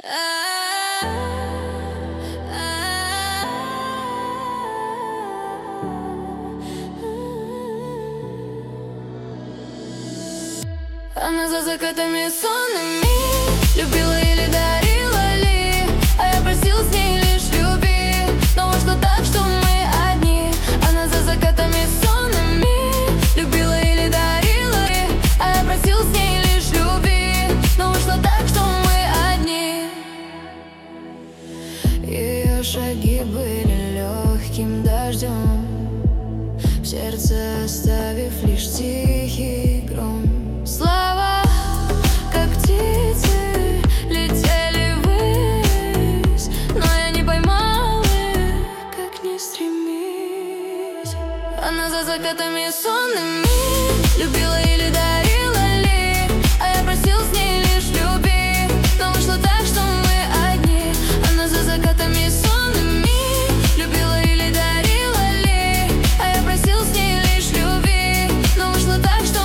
Она за закатами сонными любила или дарила ли, а я просил с ней лишь любви. Но вышло так, что мы одни. Она за закатами сонными любила или дарила ли, а я просил с ней лишь любви. Но вышло так, что мы одни. Ее шаги были легким дождем, в сердце оставив лишь тихий гром. Слова, как птицы, летели ввысь, но я не поймал их, как не стремись. Она за закатами сонными любила или дарила ли, а я просил с ней лишь любви. Но вышло так, что мы одни. Она за закатами сонными любила или дарила ли, а я просил с ней лишь любви. Но вышло так, что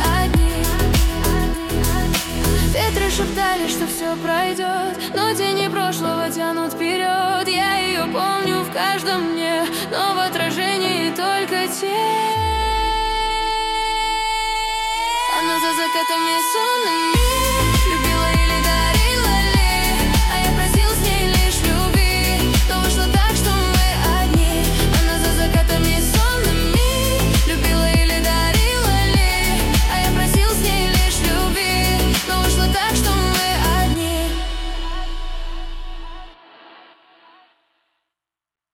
ветры шептали, что все пройдет, но тени прошлого тянут вперед. Я ее помню в каждом дне, но в отражении только тень. Она за закатами сонными